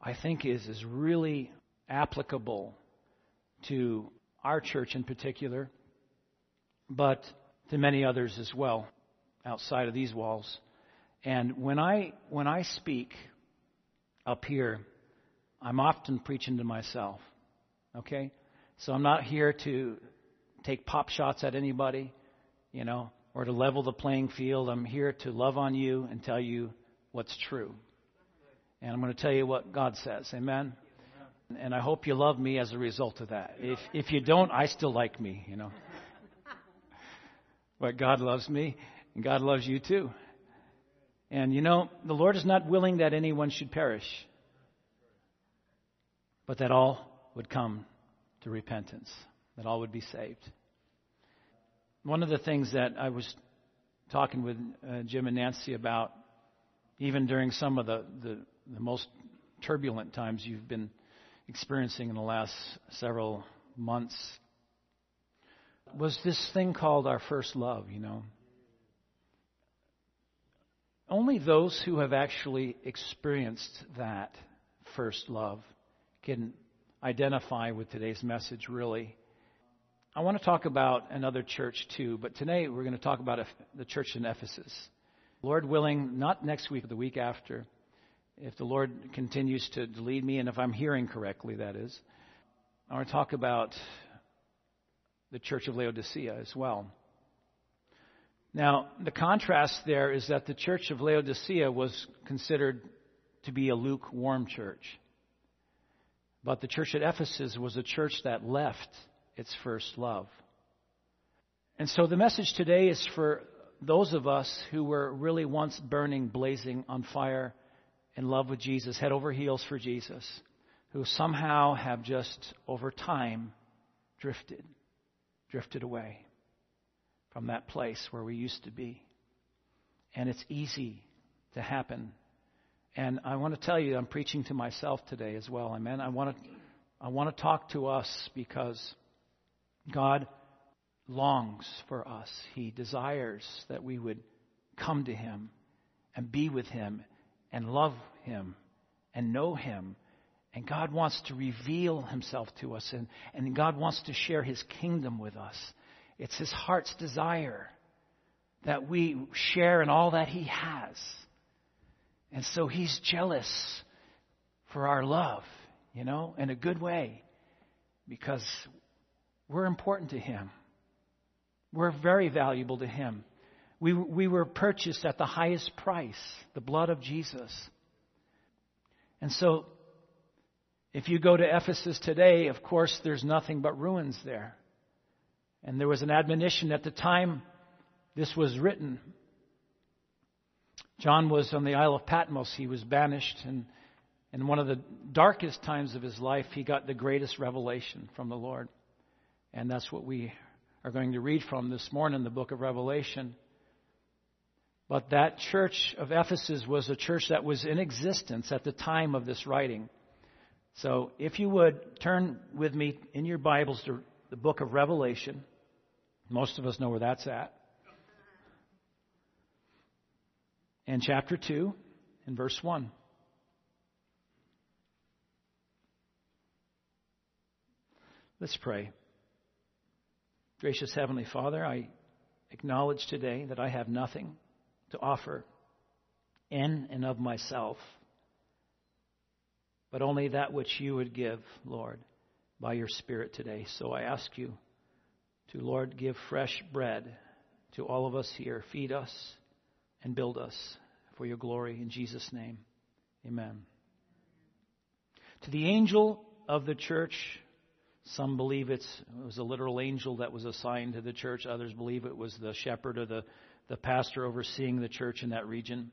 I think is really applicable to our church in particular, but to many others as well outside of these walls. And when I speak up here, I'm often preaching to myself. Okay? So I'm not here to take pop shots at anybody, or to level the playing field. I'm here to love on you and tell you what's true. And I'm going to tell you what God says. Amen? And I hope you love me as a result of that. If you don't, I still like me, But God loves me, and God loves you too. And the Lord is not willing that anyone should perish, but that all would come to repentance, that all would be saved. One of the things that I was talking with Jim and Nancy about, even during some of the most turbulent times you've been experiencing in the last several months, was this thing called our first love, Only those who have actually experienced that first love can identify with today's message, really. I want to talk about another church too, but today we're going to talk about the church in Ephesus. Lord willing, not next week, but the week after, if the Lord continues to lead me, and if I'm hearing correctly, that is. I want to talk about the church of Laodicea as well. Now, the contrast there is that the church of Laodicea was considered to be a lukewarm church. But the church at Ephesus was a church that left its first love. And so the message today is for those of us who were really once burning, blazing on fire in love with Jesus, head over heels for Jesus, who somehow have just over time drifted away from that place where we used to be. And it's easy to happen. And I want to tell you, I'm preaching to myself today as well. Amen. I want to talk to us because God longs for us. He desires that we would come to Him and be with Him and love Him and know Him. And God wants to reveal Himself to us, and God wants to share His kingdom with us. It's His heart's desire that we share in all that He has. And so He's jealous for our love, in a good way, because we're important to Him. We're very valuable to Him. We were purchased at the highest price, the blood of Jesus. And so, if you go to Ephesus today, of course, there's nothing but ruins there. And there was an admonition at the time this was written. John was on the Isle of Patmos. He was banished, and in one of the darkest times of his life, he got the greatest revelation from the Lord. And that's what we are going to read from this morning, the book of Revelation. But that church of Ephesus was a church that was in existence at the time of this writing. So if you would, turn with me in your Bibles to the book of Revelation. Most of us know where that's at. And chapter 2 and verse 1. Let's pray. Gracious Heavenly Father, I acknowledge today that I have nothing to offer in and of myself, but only that which you would give, Lord, by your Spirit today. So I ask you to, Lord, give fresh bread to all of us here. Feed us and build us for your glory. In Jesus' name, amen. To the angel of the church, some believe it was a literal angel that was assigned to the church. Others believe it was the shepherd or the pastor overseeing the church in that region.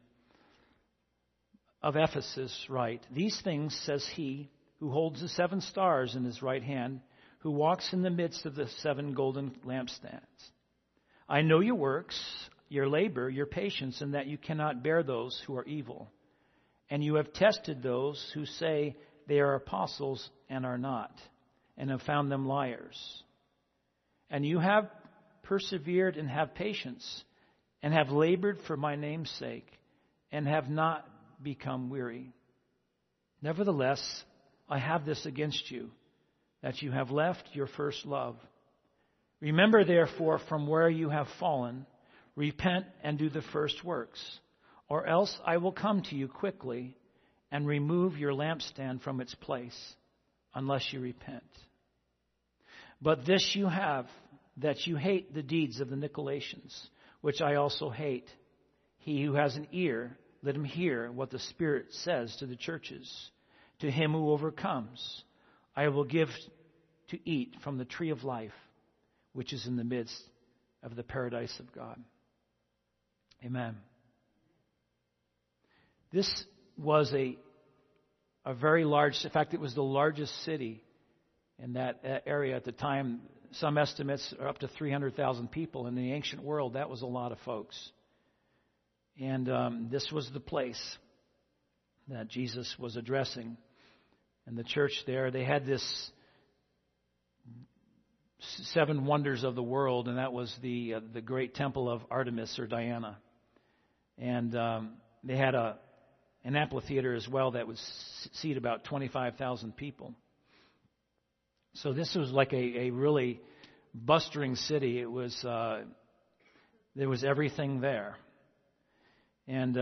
Of Ephesus, write, "These things says he who holds the 7 stars in his right hand, who walks in the midst of the 7 golden lampstands. I know your works, your labor, your patience, and that you cannot bear those who are evil. And you have tested those who say they are apostles and are not, and have found them liars. And you have persevered and have patience, and have labored for my name's sake, and have not become weary. Nevertheless, I have this against you, that you have left your first love. Remember, therefore, from where you have fallen, repent and do the first works, or else I will come to you quickly and remove your lampstand from its place, unless you repent. But this you have, that you hate the deeds of the Nicolaitans, which I also hate. He who has an ear, let him hear what the Spirit says to the churches. To him who overcomes, I will give to eat from the tree of life, which is in the midst of the paradise of God. Amen. This was a very large, in fact, it was the largest city in that area at the time. Some estimates are up to 300,000 people. In the ancient world, that was a lot of folks. And this was the place that Jesus was addressing. And the church there, they had this 7 wonders of the world, and that was the great temple of Artemis or Diana. And they had an amphitheater as well that would seat about 25,000 people. So this was like a really bustling city. It was there was everything there. And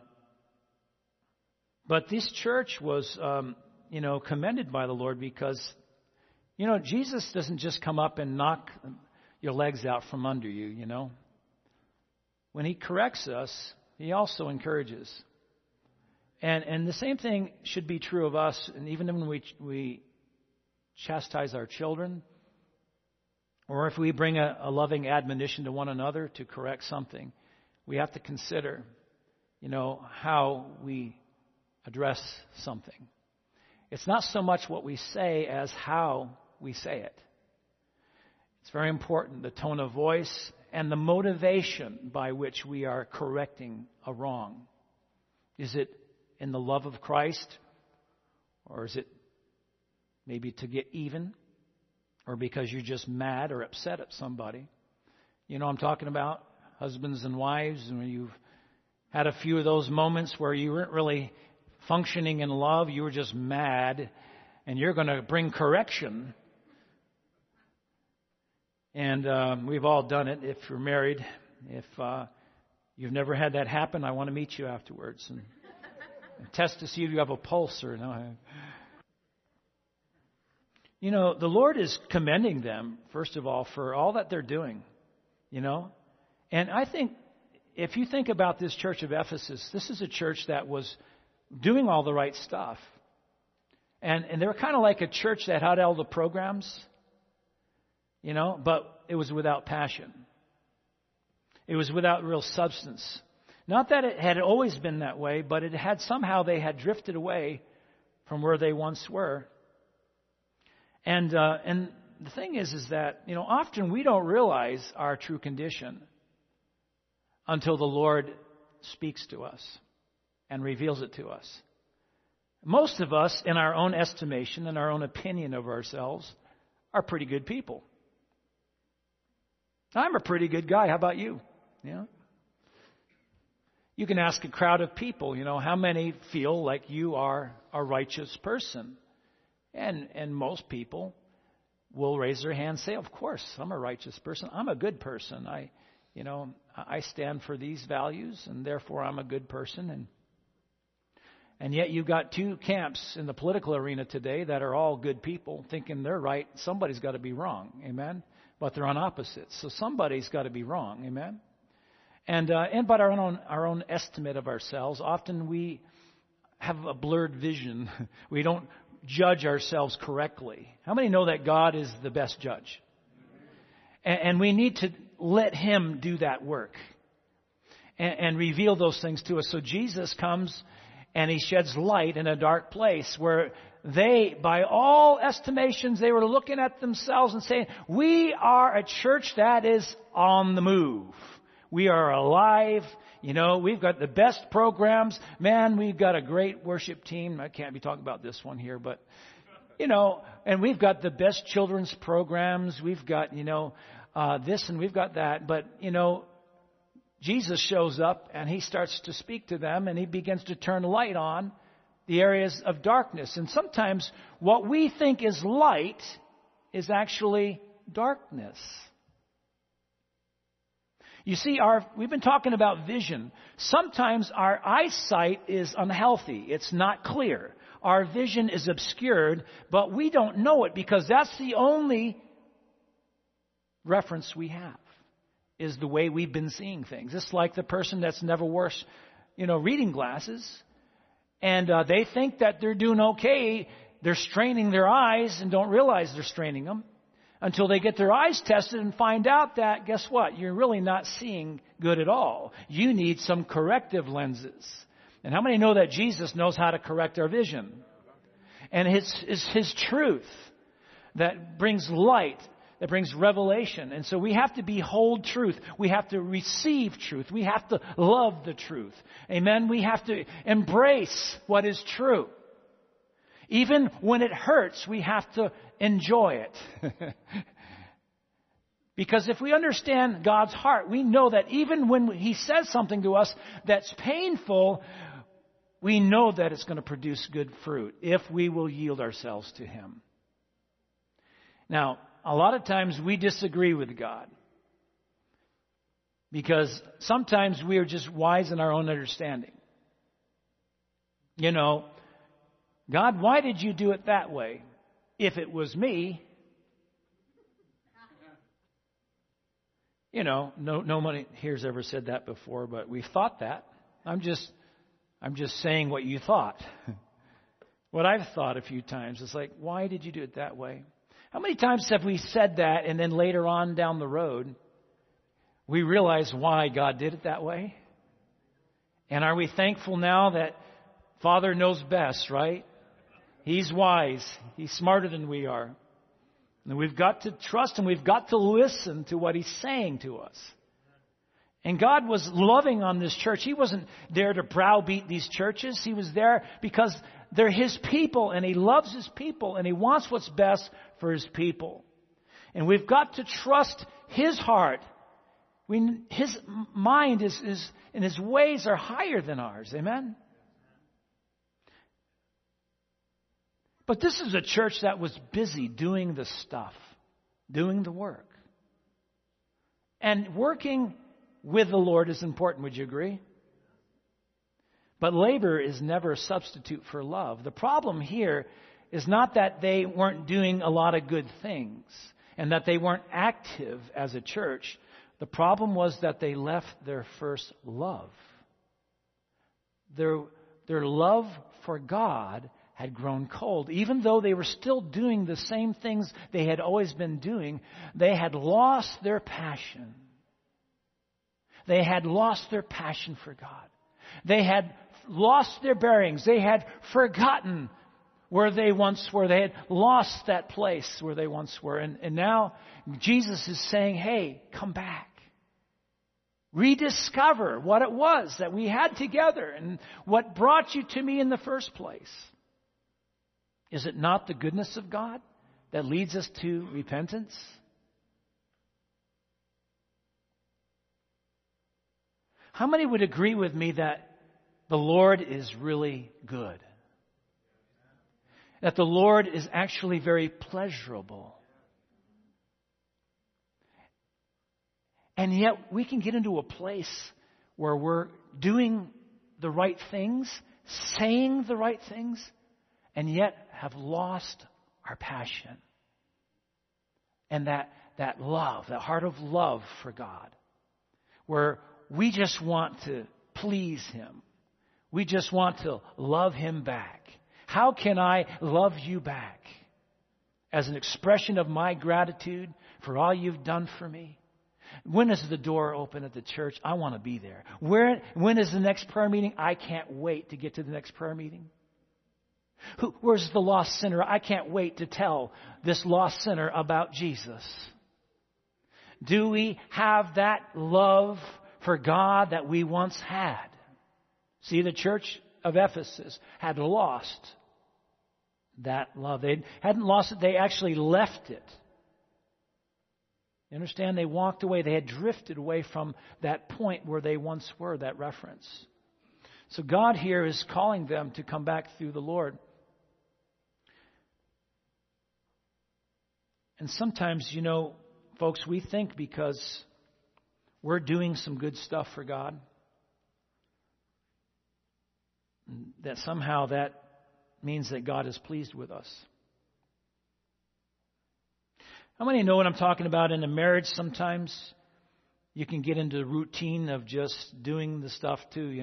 but this church was commended by the Lord because Jesus doesn't just come up and knock your legs out from under you, When he corrects us, he also encourages. And the same thing should be true of us. And even when we chastise our children, or if we bring a loving admonition to one another to correct something, we have to consider, how we address something. It's not so much what we say as how we say it. It's very important, the tone of voice and the motivation by which we are correcting a wrong. Is it in the love of Christ? Or is it maybe to get even? Or because you're just mad or upset at somebody? I'm talking about husbands and wives, and when you've had a few of those moments where you weren't really functioning in love, you were just mad, and you're going to bring correction. And we've all done it if you're married. If you've never had that happen, I want to meet you afterwards and test to see if you have a pulse or no. The Lord is commending them, first of all, for all that they're doing, And I think if you think about this church of Ephesus, this is a church that was doing all the right stuff. And they were kind of like a church that had all the programs, but it was without passion. It was without real substance. Not that it had always been that way, but it had somehow they had drifted away from where they once were. And the thing is that, often we don't realize our true condition until the Lord speaks to us and reveals it to us. Most of us, in our own estimation and our own opinion of ourselves, are pretty good people. I'm a pretty good guy. How about you? You can ask a crowd of people, how many feel like you are a righteous person? And most people will raise their hand and say, of course, I'm a righteous person. I'm a good person. I stand for these values, and therefore I'm a good person. And yet you've got 2 camps in the political arena today that are all good people thinking they're right. Somebody's got to be wrong. Amen? But they're on opposites. So somebody's got to be wrong. Amen? And by our own estimate of ourselves, often we have a blurred vision. We don't judge ourselves correctly. How many know that God is the best judge? And we need to let Him do that work and reveal those things to us. So Jesus comes and He sheds light in a dark place where they, by all estimations, they were looking at themselves and saying, we are a church that is on the move. We are alive. We've got the best programs. Man, we've got a great worship team. I can't be talking about this one here, but, and we've got the best children's programs. We've got, this and we've got that. But, Jesus shows up and He starts to speak to them and He begins to turn light on the areas of darkness. And sometimes what we think is light is actually darkness. You see, we've been talking about vision. Sometimes our eyesight is unhealthy. It's not clear. Our vision is obscured, but we don't know it because that's the only reference we have, is the way we've been seeing things. It's like the person that's never wore, reading glasses, and they think that they're doing okay. They're straining their eyes and don't realize they're straining them until they get their eyes tested and find out that, guess what? You're really not seeing good at all. You need some corrective lenses. And how many know that Jesus knows how to correct our vision? And it's His truth that brings light, that brings revelation. And so we have to behold truth. We have to receive truth. We have to love the truth. Amen? We have to embrace what is true. Even when it hurts, we have to enjoy it. Because if we understand God's heart, we know that even when He says something to us that's painful, we know that it's going to produce good fruit if we will yield ourselves to Him. Now, a lot of times we disagree with God because sometimes we are just wise in our own understanding. God, why did you do it that way? If it was me, nobody here's ever said that before, but we've thought that. I'm just saying what you thought. What I've thought a few times is like, why did you do it that way? How many times have we said that and then later on down the road, we realize why God did it that way? And are we thankful now that Father knows best, right? He's wise. He's smarter than we are. And we've got to trust and we've got to listen to what He's saying to us. And God was loving on this church. He wasn't there to browbeat these churches. He was there because they're His people and He loves His people and He wants what's best for His people. And we've got to trust His heart. His mind is and His ways are higher than ours. Amen? But this is a church that was busy doing the stuff, doing the work. And working with the Lord is important, would you agree? But labor is never a substitute for love. The problem here is not that they weren't doing a lot of good things and that they weren't active as a church. The problem was that they left their first love. Their love for God had grown cold. Even though they were still doing the same things they had always been doing, they had lost their passion. They had lost their passion for God. They had lost their bearings. They had forgotten where they once were. They had lost that place where they once were. And now Jesus is saying, hey, come back. Rediscover what it was that we had together and what brought you to me in the first place. Is it not the goodness of God that leads us to repentance? How many would agree with me that the Lord is really good? That the Lord is actually very pleasurable. And yet we can get into a place where we're doing the right things, saying the right things, and yet have lost our passion. And that love, that heart of love for God, where we just want to please Him. We just want to love Him back. How can I love you back? As an expression of my gratitude for all you've done for me. When is the door open at the church? I want to be there. When is the next prayer meeting? I can't wait to get to the next prayer meeting. Where's the lost sinner? I can't wait to tell this lost sinner about Jesus. Do we have that love for God that we once had? See, the church of Ephesus had lost that love. They hadn't lost it. They actually left it. You understand? They walked away. They had drifted away from that point where they once were, that reference. So God here is calling them to come back through the Lord. And sometimes, folks, we think because we're doing some good stuff for God, that somehow that means that God is pleased with us. How many know what I'm talking about? In a marriage, sometimes you can get into the routine of just doing the stuff too,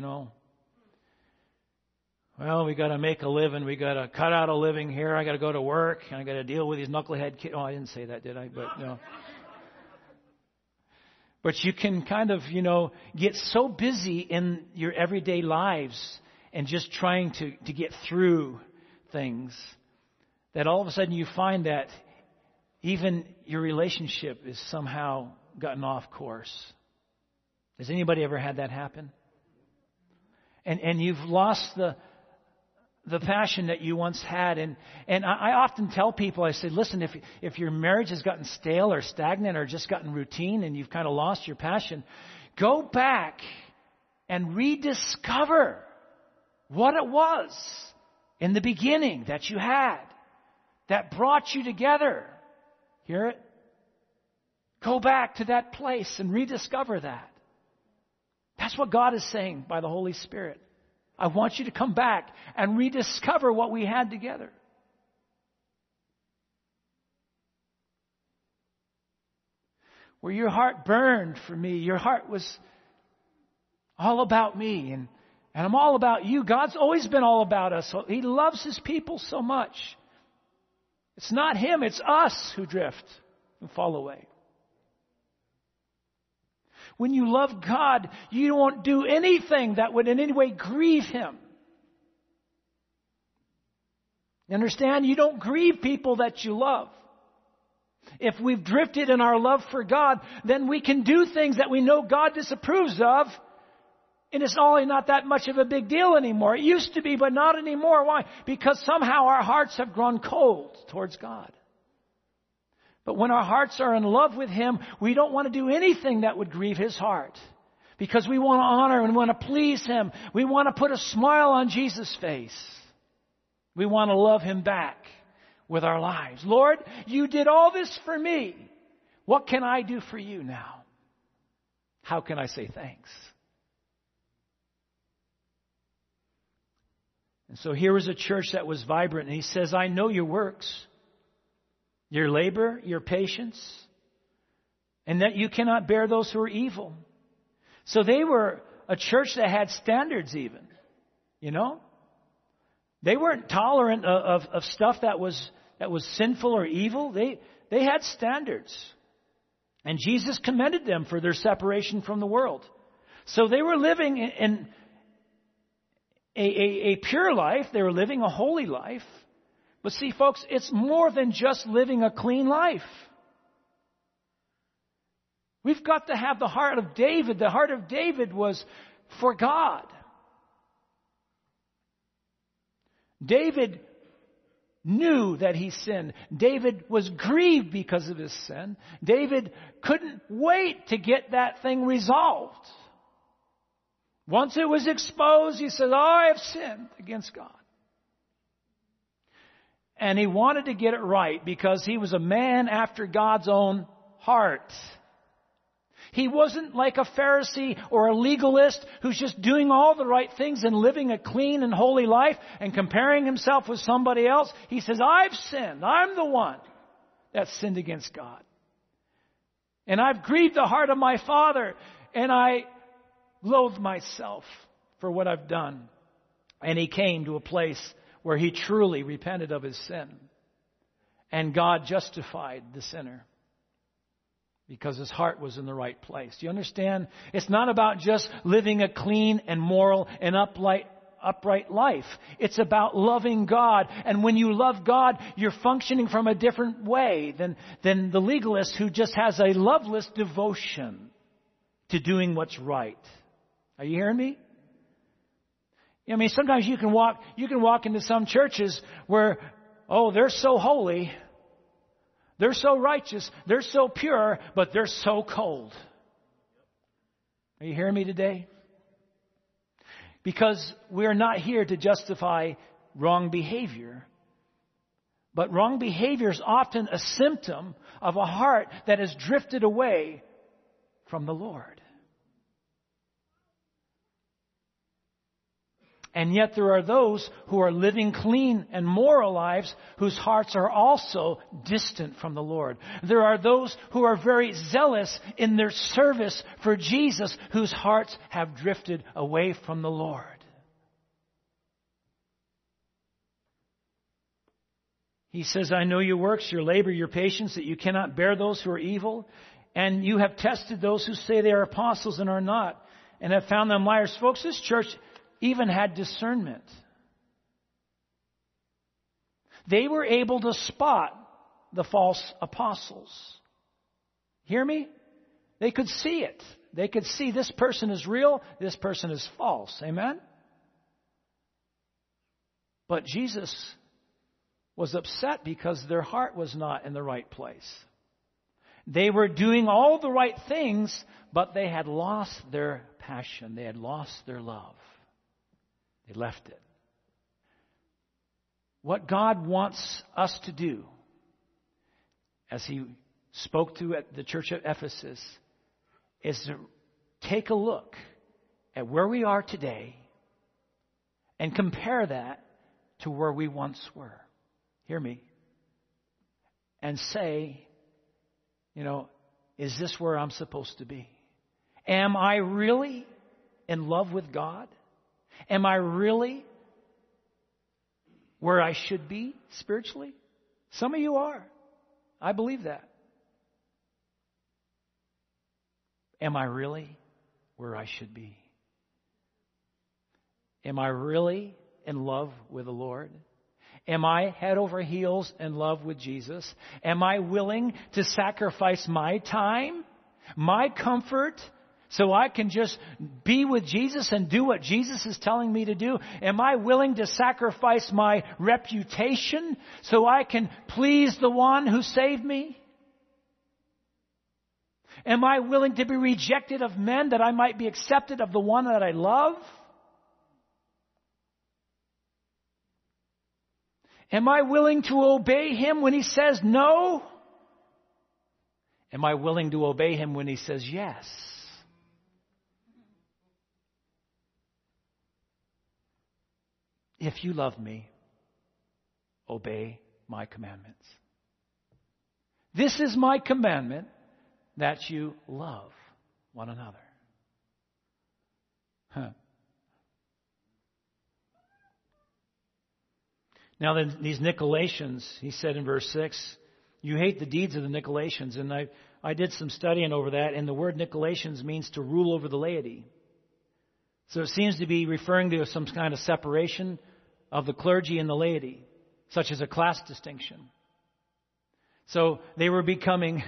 Well, we got to make a living. We got to cut out a living here. I got to go to work. And I got to deal with these knucklehead kids. Oh, I didn't say that, did I? But no. But you can kind of, get so busy in your everyday lives and just trying to get through things that all of a sudden you find that even your relationship is somehow gotten off course. Has anybody ever had that happen? And you've lost the passion that you once had. And I often tell people, I say, listen, if your marriage has gotten stale or stagnant or just gotten routine and you've kind of lost your passion, go back and rediscover what it was in the beginning that you had that brought you together. Hear it? Go back to that place and rediscover that. That's what God is saying by the Holy Spirit. I want you to come back and rediscover what we had together. Where your heart burned for me, your heart was all about me, and I'm all about you. God's always been all about us. He loves His people so much. It's not Him, it's us who drift and fall away. When you love God, you won't do anything that would in any way grieve Him. You understand? You don't grieve people that you love. If we've drifted in our love for God, then we can do things that we know God disapproves of, and it's only not that much of a big deal anymore. It used to be, but not anymore. Why? Because somehow our hearts have grown cold towards God. But when our hearts are in love with Him, we don't want to do anything that would grieve His heart. Because we want to honor and want to please Him. We want to put a smile on Jesus' face. We want to love Him back with our lives. Lord, you did all this for me. What can I do for you now? How can I say thanks? And so here was a church that was vibrant. And He says, I know your works, your labor, your patience, and that you cannot bear those who are evil. So they were a church that had standards even, They weren't tolerant of stuff that was sinful or evil. They had standards. And Jesus commended them for their separation from the world. So they were living in a pure life. They were living a holy life. But see, folks, it's more than just living a clean life. We've got to have the heart of David. The heart of David was for God. David knew that he sinned. David was grieved because of his sin. David couldn't wait to get that thing resolved. Once it was exposed, he said, I have sinned against God. And he wanted to get it right because he was a man after God's own heart. He wasn't like a Pharisee or a legalist who's just doing all the right things and living a clean and holy life and comparing himself with somebody else. He says, I've sinned. I'm the one that sinned against God. And I've grieved the heart of my Father, and I loathe myself for what I've done. And he came to a place where he truly repented of his sin. And God justified the sinner because his heart was in the right place. Do you understand? It's not about just living a clean and moral and upright life. It's about loving God. And when you love God, you're functioning from a different way than the legalist who just has a loveless devotion to doing what's right. Are you hearing me? I mean, sometimes you can walk into some churches where, they're so holy, they're so righteous, they're so pure, but they're so cold. Are you hearing me today? Because we're not here to justify wrong behavior. But wrong behavior is often a symptom of a heart that has drifted away from the Lord. And yet there are those who are living clean and moral lives whose hearts are also distant from the Lord. There are those who are very zealous in their service for Jesus whose hearts have drifted away from the Lord. He says, I know your works, your labor, your patience, that you cannot bear those who are evil. And you have tested those who say they are apostles and are not, and have found them liars. Folks, this church even had discernment. They were able to spot the false apostles. Hear me? They could see it. They could see this person is real, this person is false. Amen? But Jesus was upset because their heart was not in the right place. They were doing all the right things, but they had lost their passion. They had lost their love. They left it. What God wants us to do, as He spoke to at the church at Ephesus, is to take a look at where we are today and compare that to where we once were. Hear me. And say, is this where I'm supposed to be? Am I really in love with God? Am I really where I should be spiritually? Some of you are. I believe that. Am I really where I should be? Am I really in love with the Lord? Am I head over heels in love with Jesus? Am I willing to sacrifice my time, my comfort, so I can just be with Jesus and do what Jesus is telling me to do? Am I willing to sacrifice my reputation so I can please the one who saved me? Am I willing to be rejected of men that I might be accepted of the one that I love? Am I willing to obey Him when He says no? Am I willing to obey Him when He says yes? If you love me, obey my commandments. This is my commandment, that you love one another. Now, these Nicolaitans, he said in verse 6, you hate the deeds of the Nicolaitans. And I did some studying over that, and the word Nicolaitans means to rule over the laity. So it seems to be referring to some kind of separation of the clergy and the laity, such as a class distinction. So they were becoming,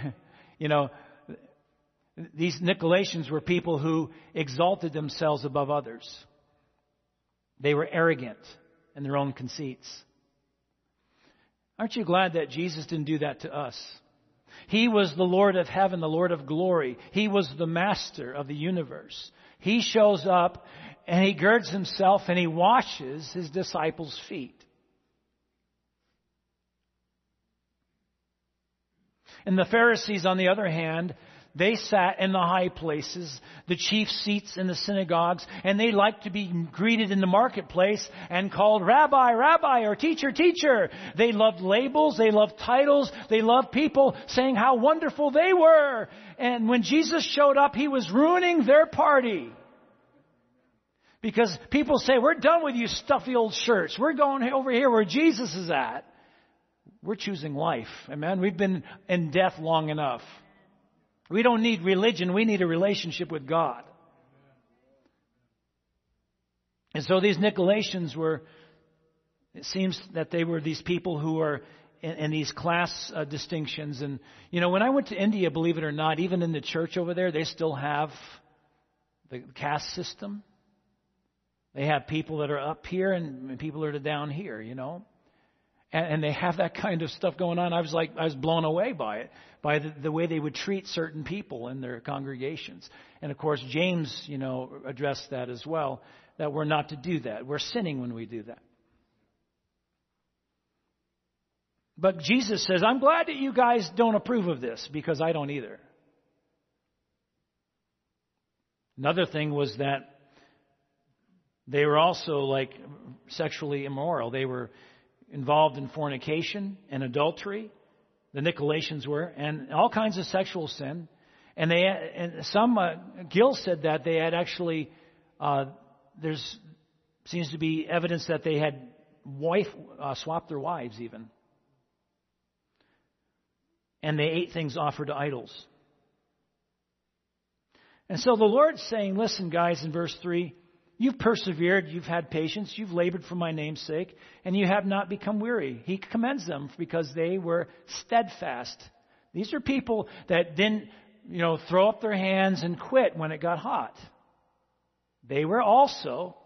these Nicolaitans were people who exalted themselves above others. They were arrogant in their own conceits. Aren't you glad that Jesus didn't do that to us? He was the Lord of heaven, the Lord of glory. He was the master of the universe. He shows up and He girds Himself and He washes His disciples' feet. And the Pharisees, on the other hand, they sat in the high places, the chief seats in the synagogues, and they liked to be greeted in the marketplace and called Rabbi, Rabbi, or Teacher, Teacher. They loved labels, they loved titles, they loved people saying how wonderful they were. And when Jesus showed up, He was ruining their party. Because people say, we're done with you stuffy old shirts. We're going over here where Jesus is at. We're choosing life. Amen. We've been in death long enough. We don't need religion. We need a relationship with God. And so these Nicolaitans were, it seems that they were these people who are in these class distinctions. And, when I went to India, believe it or not, even in the church over there, they still have the caste system. They have people that are up here and people that are down here, And they have that kind of stuff going on. I was blown away by it, by the way they would treat certain people in their congregations. And of course, James, addressed that as well. that we're not to do that. We're sinning when we do that. But Jesus says, I'm glad that you guys don't approve of this, because I don't either. Another thing was that they were also like sexually immoral. They were involved in fornication and adultery. The Nicolaitans were, and all kinds of sexual sin. And Gill said that they had actually, there's seems to be evidence that they had swapped their wives even. And they ate things offered to idols. And so the Lord's saying, listen, guys, in verse 3, you've persevered, you've had patience, you've labored for my name's sake, and you have not become weary. He commends them because they were steadfast. These are people that didn't, throw up their hands and quit when it got hot. They were also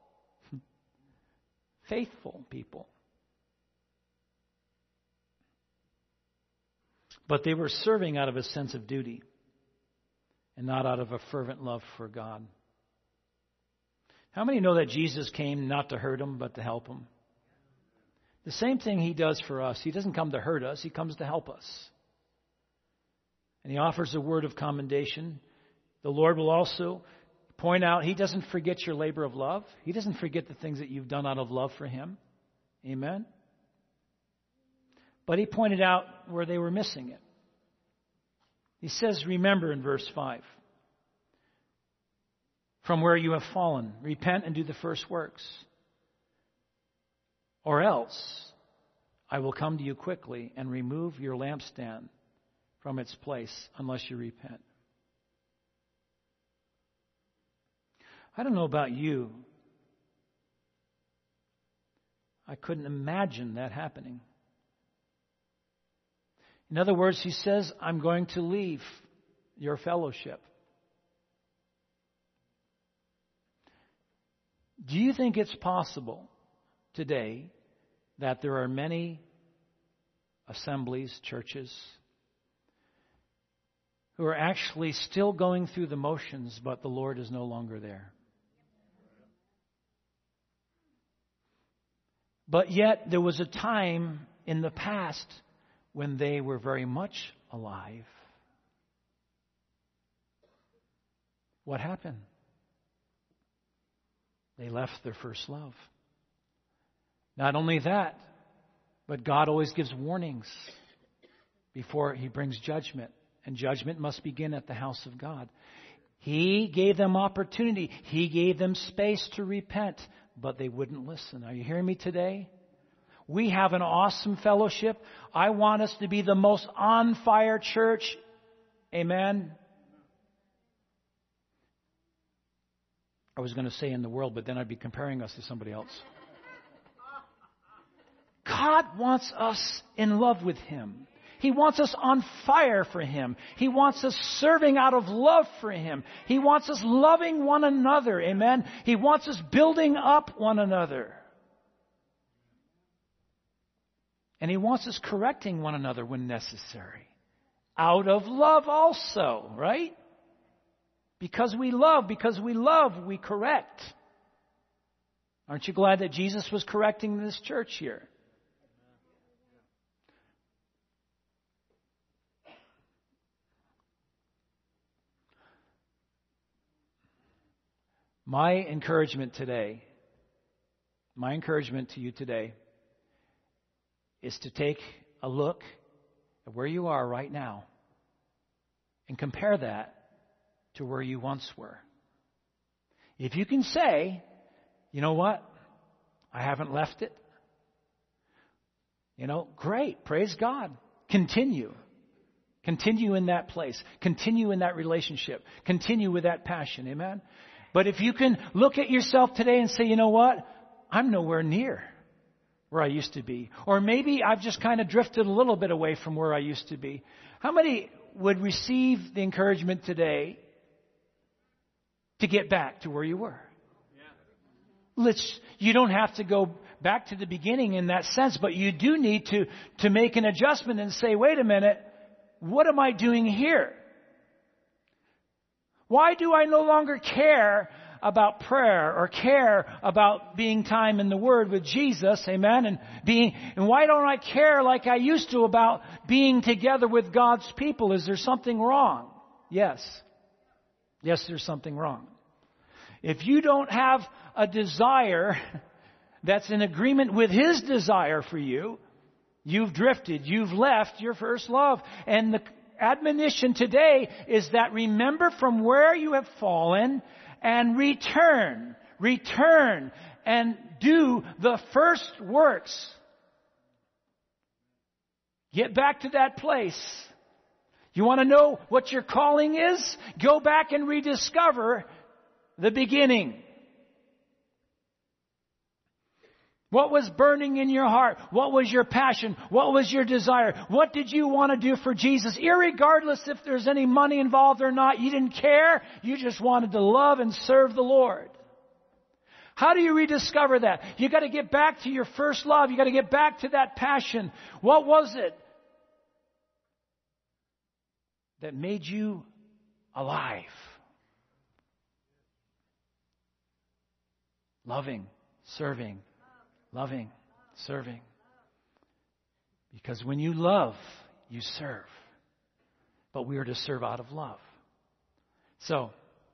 faithful people. But they were serving out of a sense of duty and not out of a fervent love for God. How many know that Jesus came not to hurt them, but to help them? The same thing He does for us. He doesn't come to hurt us. He comes to help us. And He offers a word of commendation. The Lord will also point out He doesn't forget your labor of love. He doesn't forget the things that you've done out of love for Him. Amen? But He pointed out where they were missing it. He says, remember in verse 5. From where you have fallen, repent and do the first works. Or else I will come to you quickly and remove your lampstand from its place unless you repent. I don't know about you. I couldn't imagine that happening. In other words, He says, I'm going to leave your fellowship. Do you think it's possible today that there are many assemblies, churches, who are actually still going through the motions, but the Lord is no longer there? But yet there was a time in the past when they were very much alive. What happened? They left their first love. Not only that, but God always gives warnings before He brings judgment. And judgment must begin at the house of God. He gave them opportunity. He gave them space to repent, but they wouldn't listen. Are you hearing me today? We have an awesome fellowship. I want us to be the most on-fire church. Amen. I was going to say in the world, but then I'd be comparing us to somebody else. God wants us in love with Him. He wants us on fire for Him. He wants us serving out of love for Him. He wants us loving one another. Amen. He wants us building up one another. And He wants us correcting one another when necessary. Out of love also, right? Because we love, we correct. Aren't you glad that Jesus was correcting this church here? My encouragement to you today is to take a look at where you are right now and compare that to where you once were. If you can say, you know what? I haven't left it. Great. Praise God. Continue. Continue in that place. Continue in that relationship. Continue with that passion. Amen? But if you can look at yourself today and say, you know what? I'm nowhere near where I used to be. Or maybe I've just kind of drifted a little bit away from where I used to be. How many would receive the encouragement today to get back to where you were? You don't have to go back to the beginning in that sense, but you do need to make an adjustment and say, wait a minute, what am I doing here? Why do I no longer care about prayer or care about being time in the Word with Jesus, amen, and why don't I care like I used to about being together with God's people? Is there something wrong? Yes. Yes, there's something wrong. If you don't have a desire that's in agreement with His desire for you, you've drifted. You've left your first love. And the admonition today is that remember from where you have fallen and return and do the first works. Get back to that place. You want to know what your calling is? Go back and rediscover the beginning. What was burning in your heart? What was your passion? What was your desire? What did you want to do for Jesus? Irregardless if there's any money involved or not, you didn't care. You just wanted to love and serve the Lord. How do you rediscover that? You got to get back to your first love. You got to get back to that passion. What was it that made you alive? Loving, serving. Loving, serving. Because when you love, you serve. But we are to serve out of love. So,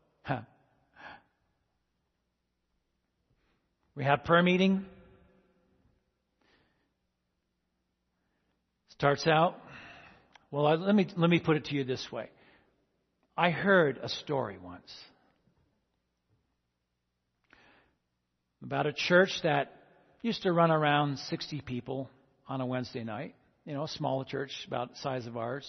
we have prayer meeting. Starts out. Well, let me put it to you this way. I heard a story once about a church that used to run around 60 people on a Wednesday night. You know, a smaller church, about the size of ours.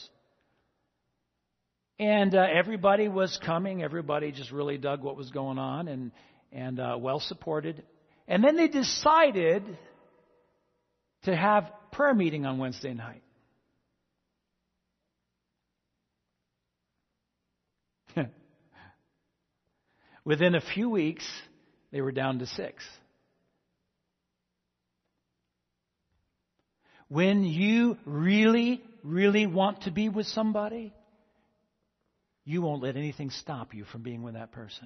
And everybody was coming. Everybody just really dug what was going on and well supported. And then they decided to have prayer meeting on Wednesday night. Within a few weeks, they were down to 6. When you really, really want to be with somebody, you won't let anything stop you from being with that person.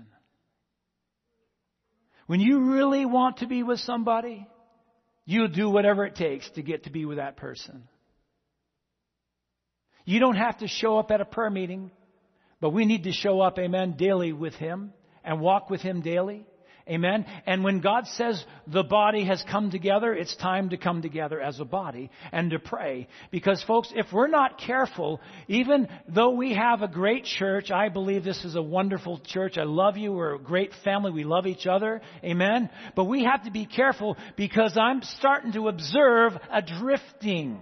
When you really want to be with somebody, you'll do whatever it takes to get to be with that person. You don't have to show up at a prayer meeting, but we need to show up, amen, daily with Him and walk with Him daily. Amen. And when God says the body has come together, it's time to come together as a body and to pray. Because folks, if we're not careful, even though we have a great church, I believe this is a wonderful church. I love you. We're a great family. We love each other. Amen. But we have to be careful because I'm starting to observe a drifting.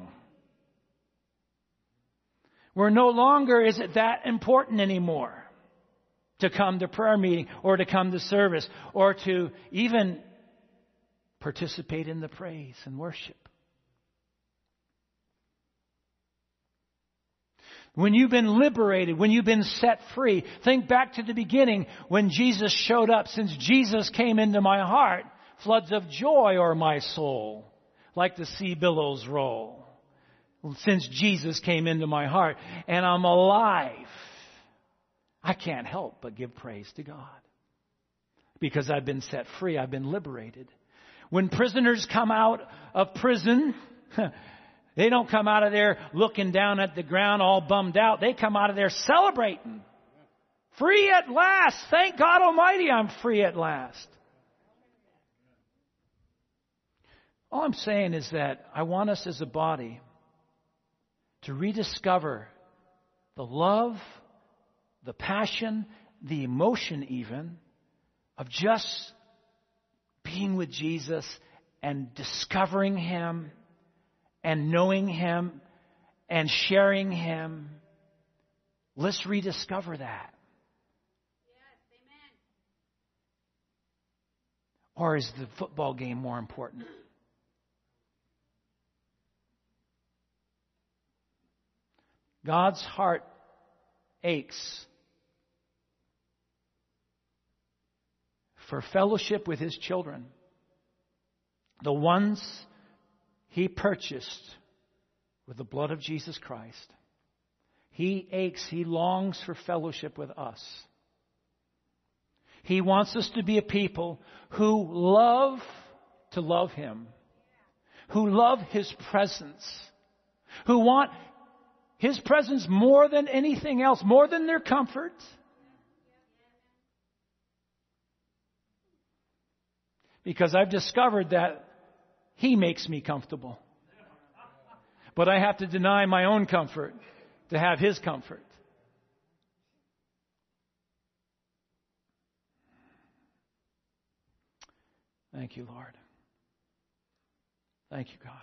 Where no longer is it that important anymore to come to prayer meeting or to come to service or to even participate in the praise and worship. When you've been liberated, when you've been set free, think back to the beginning when Jesus showed up. Since Jesus came into my heart, floods of joy o'er my soul, like the sea billows roll. Since Jesus came into my heart and I'm alive, I can't help but give praise to God. Because I've been set free. I've been liberated. When prisoners come out of prison, they don't come out of there looking down at the ground all bummed out. They come out of there celebrating. Free at last. Thank God Almighty, I'm free at last. All I'm saying is that I want us as a body to rediscover the love, the passion, the emotion even, of just being with Jesus and discovering Him and knowing Him and sharing Him. Let's rediscover that. Yes, amen. Or is the football game more important? God's heart aches for fellowship with His children, the ones He purchased with the blood of Jesus Christ. He aches, He longs for fellowship with us. He wants us to be a people who love to love Him, who love His presence, who want His presence more than anything else, more than their comfort. Because I've discovered that He makes me comfortable. But I have to deny my own comfort to have His comfort. Thank you, Lord. Thank you, God.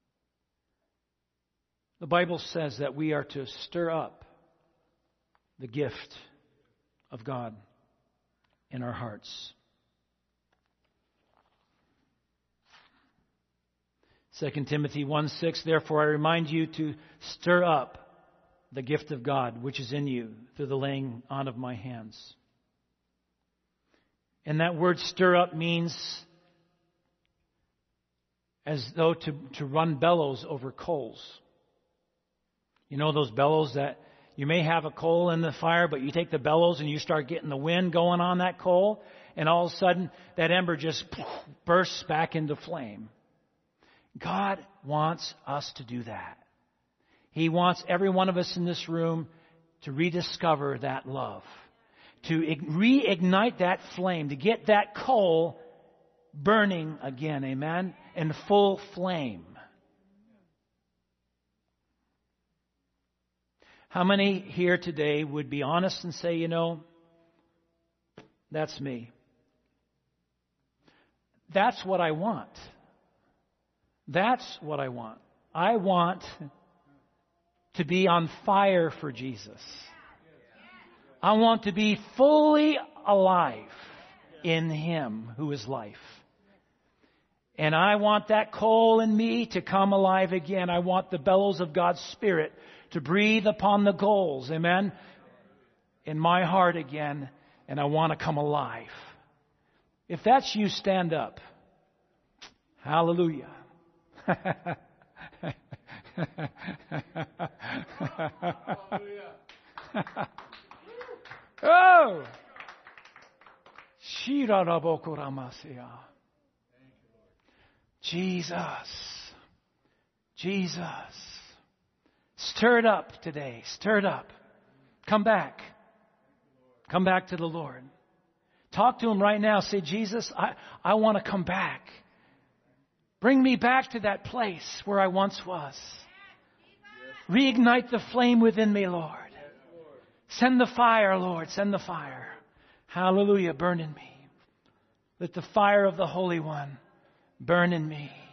The Bible says that we are to stir up the gift of God in our hearts. 2 Timothy 1:6, therefore I remind you to stir up the gift of God which is in you through the laying on of my hands. And that word stir up means as though to run bellows over coals. You know those bellows that you may have a coal in the fire, but you take the bellows and you start getting the wind going on that coal, and all of a sudden that ember just bursts back into flame. God wants us to do that. He wants every one of us in this room to rediscover that love, to reignite that flame, to get that coal burning again, amen, in full flame. How many here today would be honest and say, you know, that's me. That's what I want. That's what I want. I want to be on fire for Jesus. I want to be fully alive in Him who is life. And I want that coal in me to come alive again. I want the bellows of God's Spirit to breathe upon the coals, amen, in my heart again. And I want to come alive. If that's you, stand up. Hallelujah. Oh! Jesus. Jesus. Stir it up today. Stir it up. Come back. Come back to the Lord. Talk to Him right now. Say, Jesus, I want to come back. Bring me back to that place where I once was. Reignite the flame within me, Lord. Send the fire, Lord. Send the fire. Hallelujah. Burn in me. Let the fire of the Holy One burn in me.